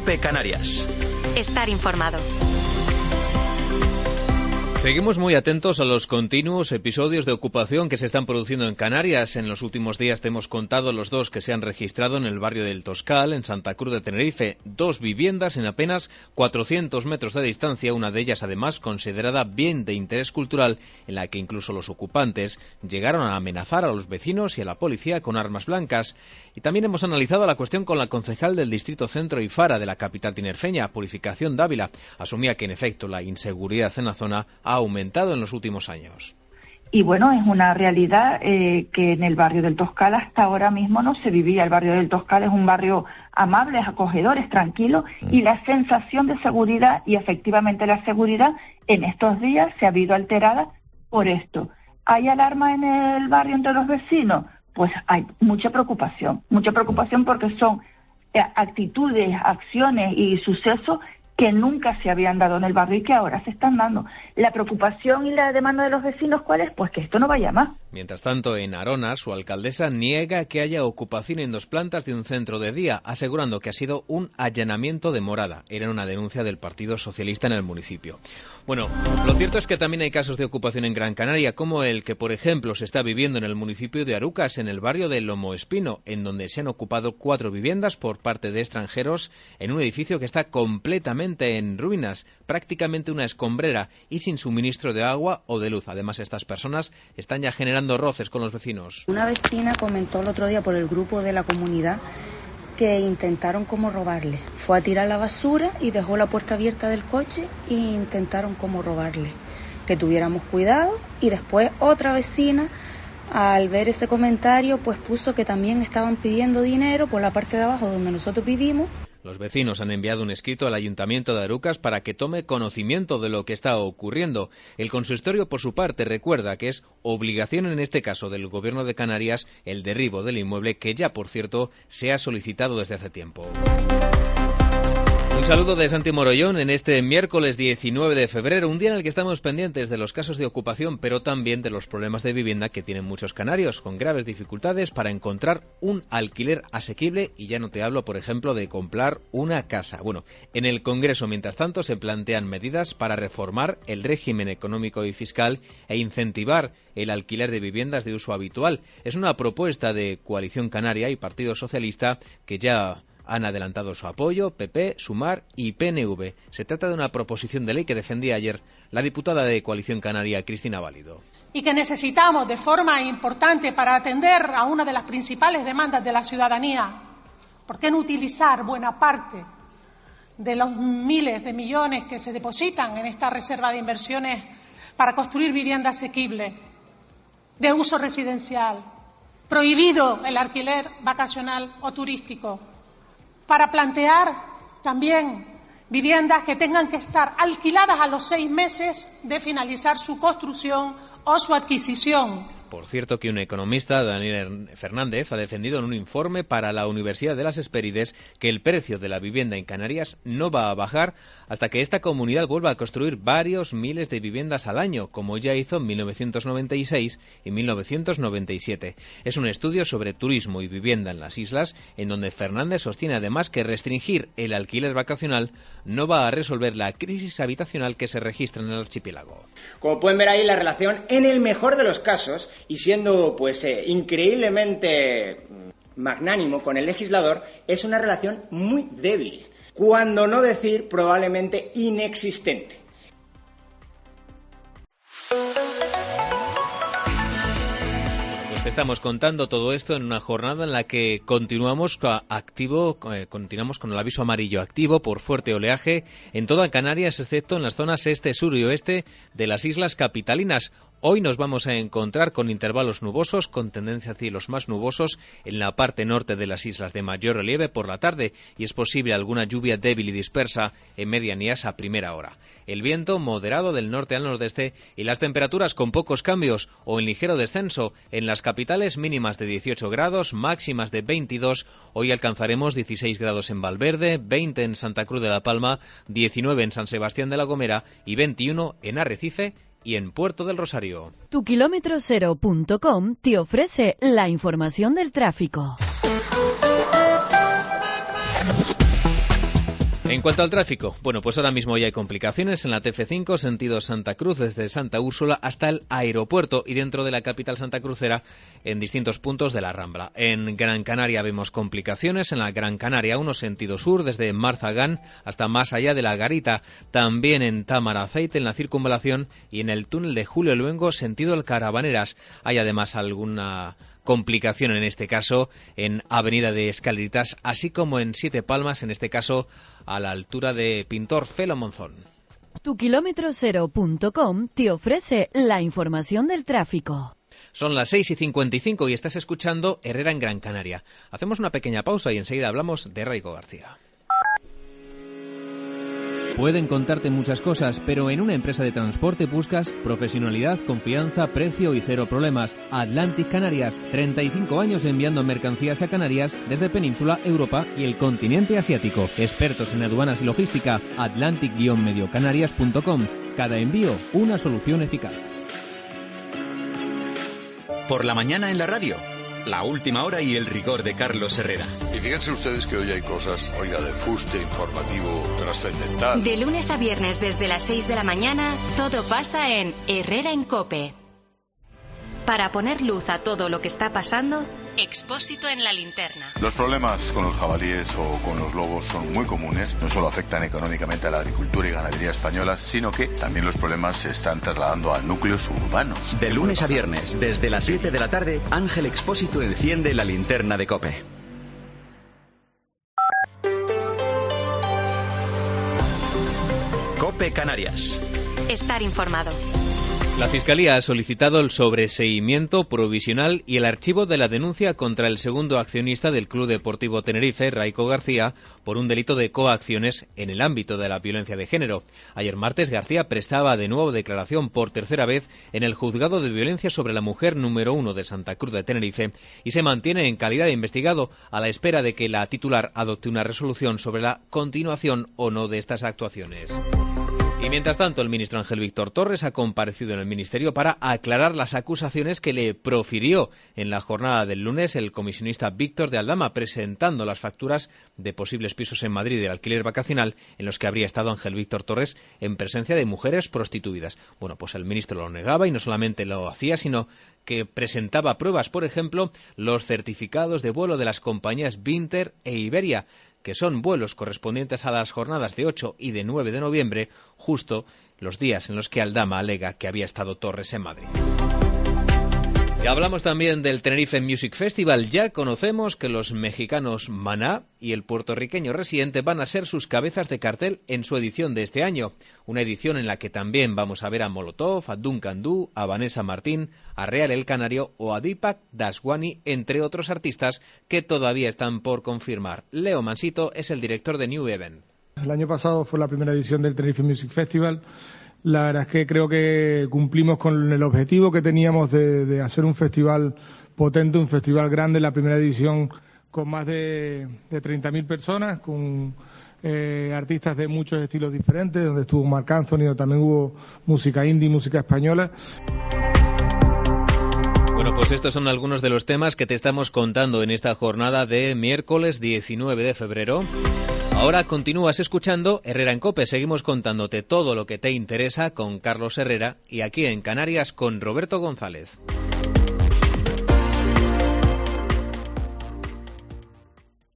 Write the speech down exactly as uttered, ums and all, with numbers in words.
COPE Canarias. Estar informado. Seguimos muy atentos a los continuos episodios de ocupación que se están produciendo en Canarias. En los últimos días te hemos contado los dos que se han registrado en el barrio del Toscal, en Santa Cruz de Tenerife. Dos viviendas en apenas cuatrocientos metros de distancia, una de ellas además considerada bien de interés cultural, en la que incluso los ocupantes llegaron a amenazar a los vecinos y a la policía con armas blancas. Y también hemos analizado la cuestión con la concejal del Distrito Centro y Fara de la capital tinerfeña, Purificación Dávila. Asumía que en efecto la inseguridad en la zona ha aumentado en los últimos años. Y bueno, es una realidad eh, que en el barrio del Toscal hasta ahora mismo no se vivía. El barrio del Toscal es un barrio amable, es acogedor, es tranquilo, mm. y la sensación de seguridad y efectivamente la seguridad en estos días se ha visto alterada por esto. ¿Hay alarma en el barrio entre los vecinos? Pues hay mucha preocupación, mucha preocupación porque son eh, actitudes, acciones y sucesos que nunca se habían dado en el barrio y que ahora se están dando. La preocupación y la demanda de los vecinos, ¿cuál es? Pues que esto no vaya más. Mientras tanto, en Arona, su alcaldesa niega que haya ocupación en dos plantas de un centro de día, asegurando que ha sido un allanamiento de morada. Era una denuncia del Partido Socialista en el municipio. Bueno, lo cierto es que también hay casos de ocupación en Gran Canaria, como el que, por ejemplo, se está viviendo en el municipio de Arucas, en el barrio de Lomoespino, en donde se han ocupado cuatro viviendas por parte de extranjeros en un edificio que está completamente en ruinas, prácticamente una escombrera y sin suministro de agua o de luz. Además, estas personas están ya generando roces con los vecinos. Una vecina comentó el otro día por el grupo de la comunidad que intentaron como robarle. Fue a tirar la basura y dejó la puerta abierta del coche e intentaron como robarle. Que tuviéramos cuidado, y después otra vecina, al ver ese comentario, pues puso que también estaban pidiendo dinero por la parte de abajo donde nosotros vivimos. Los vecinos han enviado un escrito al Ayuntamiento de Arucas para que tome conocimiento de lo que está ocurriendo. El consistorio, por su parte, recuerda que es obligación en este caso del Gobierno de Canarias el derribo del inmueble, que ya, por cierto, se ha solicitado desde hace tiempo. Un saludo de Santi Morollón en este miércoles diecinueve de febrero, un día en el que estamos pendientes de los casos de ocupación, pero también de los problemas de vivienda que tienen muchos canarios, con graves dificultades para encontrar un alquiler asequible, y ya no te hablo, por ejemplo, de comprar una casa. Bueno, en el Congreso, mientras tanto, se plantean medidas para reformar el régimen económico y fiscal e incentivar el alquiler de viviendas de uso habitual. Es una propuesta de Coalición Canaria y Partido Socialista que ya han adelantado su apoyo, P P, Sumar y P N V. Se trata de una proposición de ley que defendía ayer la diputada de Coalición Canaria, Cristina Válido. Y que necesitamos de forma importante para atender a una de las principales demandas de la ciudadanía. ¿Por qué no utilizar buena parte de los miles de millones que se depositan en esta reserva de inversiones para construir vivienda asequible, de uso residencial, prohibido el alquiler vacacional o turístico, para plantear también viviendas que tengan que estar alquiladas a los seis meses de finalizar su construcción o su adquisición? Por cierto, que un economista, Daniel Fernández, ha defendido en un informe para la Universidad de las Hespérides que el precio de la vivienda en Canarias no va a bajar hasta que esta comunidad vuelva a construir varios miles de viviendas al año, como ya hizo en mil novecientos noventa y seis y mil novecientos noventa y siete. Es un estudio sobre turismo y vivienda en las islas, en donde Fernández sostiene además que restringir el alquiler vacacional no va a resolver la crisis habitacional que se registra en el archipiélago. Como pueden ver ahí, la relación, en el mejor de los casos, y siendo pues eh, increíblemente magnánimo con el legislador, es una relación muy débil, cuando no decir probablemente inexistente. Te estamos contando todo esto en una jornada en la que continuamos activo, eh, continuamos con el aviso amarillo activo por fuerte oleaje en toda Canarias, excepto en las zonas este, sur y oeste de las islas capitalinas. Hoy nos vamos a encontrar con intervalos nubosos, con tendencia a cielos más nubosos en la parte norte de las islas de mayor relieve por la tarde, y es posible alguna lluvia débil y dispersa en medianías a primera hora. El viento moderado del norte al nordeste y las temperaturas con pocos cambios o en ligero descenso en las capitales, mínimas de dieciocho grados, máximas de veintidós. Hoy alcanzaremos dieciséis grados en Valverde, veinte en Santa Cruz de la Palma, diecinueve en San Sebastián de la Gomera y veintiuno en Arrecife y en Puerto del Rosario. Tu kilómetro cero punto com te ofrece la información del tráfico. En cuanto al tráfico, bueno, pues ahora mismo ya hay complicaciones en la T F cinco, sentido Santa Cruz, desde Santa Úrsula hasta el aeropuerto y dentro de la capital santacrucera en distintos puntos de la Rambla. En Gran Canaria vemos complicaciones en la Gran Canaria uno, sentido sur, desde Marzagán hasta más allá de la Garita. También en Támara Aceite, en la circunvalación y en el túnel de Julio Luengo, sentido el Carabaneras. Hay además alguna complicación en este caso en Avenida de Escaleritas, así como en Siete Palmas, en este caso a la altura de Pintor Felo Monzón. Tu kilómetro cero punto com te ofrece la información del tráfico. Son las seis y cincuenta y cinco y estás escuchando Herrera en Gran Canaria. Hacemos una pequeña pausa y enseguida hablamos de Raico García. Pueden contarte muchas cosas, pero en una empresa de transporte buscas profesionalidad, confianza, precio y cero problemas. Atlantic Canarias, treinta y cinco años enviando mercancías a Canarias desde Península, Europa y el continente asiático. Expertos en aduanas y logística, atlantic guion medio canarias punto com. Cada envío, una solución eficaz. Por la mañana en la radio, la última hora y el rigor de Carlos Herrera. Y fíjense ustedes que hoy hay cosas, oiga, de fuste informativo trascendental. De lunes a viernes desde las seis de la mañana, todo pasa en Herrera en COPE. Para poner luz a todo lo que está pasando, Expósito en la linterna. Los problemas con los jabalíes o con los lobos son muy comunes. No solo afectan económicamente a la agricultura y ganadería españolas, sino que también los problemas se están trasladando a núcleos urbanos. De lunes a viernes, desde las siete de la tarde, Ángel Expósito enciende la linterna de COPE. COPE Canarias. Estar informado. La Fiscalía ha solicitado el sobreseimiento provisional y el archivo de la denuncia contra el segundo accionista del Club Deportivo Tenerife, Raico García, por un delito de coacciones en el ámbito de la violencia de género. Ayer martes, García prestaba de nuevo declaración por tercera vez en el Juzgado de Violencia sobre la Mujer número uno de Santa Cruz de Tenerife y se mantiene en calidad de investigado a la espera de que la titular adopte una resolución sobre la continuación o no de estas actuaciones. Y mientras tanto, el ministro Ángel Víctor Torres ha comparecido en el Ministerio para aclarar las acusaciones que le profirió en la jornada del lunes el comisionista Víctor de Aldama, presentando las facturas de posibles pisos en Madrid de alquiler vacacional en los que habría estado Ángel Víctor Torres en presencia de mujeres prostituidas. Bueno, pues el ministro lo negaba y no solamente lo hacía, sino que presentaba pruebas, por ejemplo, los certificados de vuelo de las compañías Vinter e Iberia, que son vuelos correspondientes a las jornadas de ocho y de nueve de noviembre, justo los días en los que Aldama alega que había estado Torres en Madrid. Y hablamos también del Tenerife Music Festival. Ya conocemos que los mexicanos Maná y el puertorriqueño Residente van a ser sus cabezas de cartel en su edición de este año. Una edición en la que también vamos a ver a Molotov, a Duncan Du, a Vanessa Martín, a Real El Canario o a Deepak Daswani, entre otros artistas que todavía están por confirmar. Leo Mansito es el director de New Event. El año pasado fue la primera edición del Tenerife Music Festival. La verdad es que creo que cumplimos con el objetivo que teníamos de, de hacer un festival potente, un festival grande, la primera edición con más de, de treinta mil personas, con eh, artistas de muchos estilos diferentes, donde estuvo Marc Anthony, también hubo música indie, música española. Bueno, pues estos son algunos de los temas que te estamos contando en esta jornada de miércoles diecinueve de febrero. Ahora continúas escuchando Herrera en COPE. Seguimos contándote todo lo que te interesa con Carlos Herrera y aquí en Canarias con Roberto González.